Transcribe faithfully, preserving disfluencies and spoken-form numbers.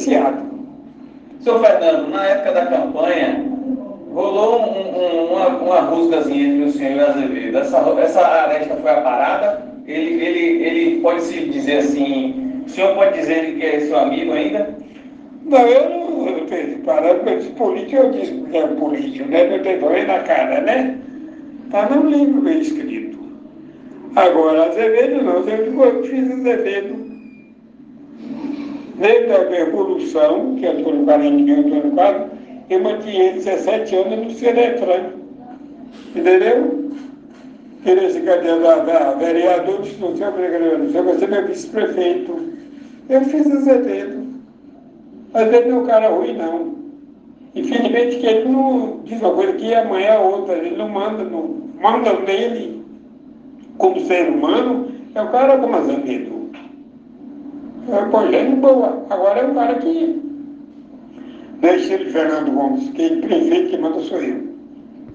beneficiado. Senhor Fernando, na época da campanha, rolou um, um, uma, uma rusgazinha entre o senhor e o Azevedo. Essa, essa aresta foi aparada? Ele, ele, ele pode se dizer assim, o senhor pode dizer que é seu amigo ainda? Não, eu não, eu não parado com esse político, eu disse que é político, né? Não tem vergonha na cara, né? Está no livro bem escrito. Agora, Azevedo não, eu fiz Azevedo. Desde a Revolução, que Antônio Carlos, ninguém Antônio Carlos, eu mantinha ele dezessete anos no Ceretran. Entendeu? Queria se candidatar a vereador, disse, não sei, não sei, você é meu vice-prefeito. Eu fiz Azevedo. Azevedo não é um cara ruim, não. Infelizmente que ele não diz uma coisa que amanhã é outra, ele não manda, não manda nele como ser humano, é um cara como Azevedo. É uma gente boa. Agora é um cara que não é estilo de Fernando Gomes, que é prefeito que manda sou eu.